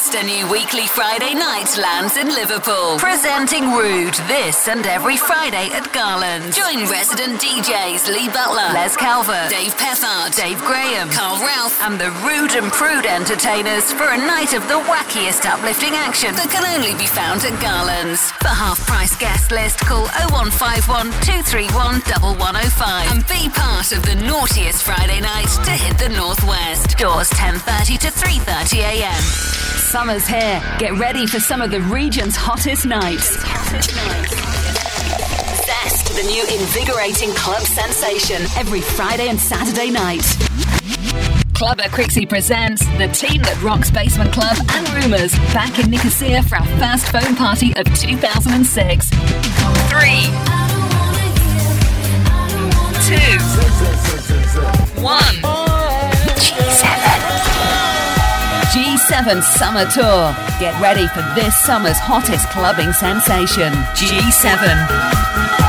West, a new weekly Friday night lands in Liverpool. Presenting Rude this and every Friday at Garland. Join resident DJs Lee Butler, Les Calvert, Dave Pethard, Dave Graham, Carl Ralph, and the Rude and Prude entertainers for a night of the wackiest uplifting action that can only be found at Garland's. For half-price guest list, call 0151 231 1105 and be part of the naughtiest Friday night to hit the Northwest. Doors 10:30 to 3:30 a.m. Summer's here. Get ready for some of the region's hottest nights. Zest, the new invigorating club sensation, every Friday and Saturday night. Club at Crixie presents the team that rocks Basement Club and Rumours back in Nicosia for our first phone party of 2006. 3, 2, 1. G7 Summer Tour. Get ready for this summer's hottest clubbing sensation. G7.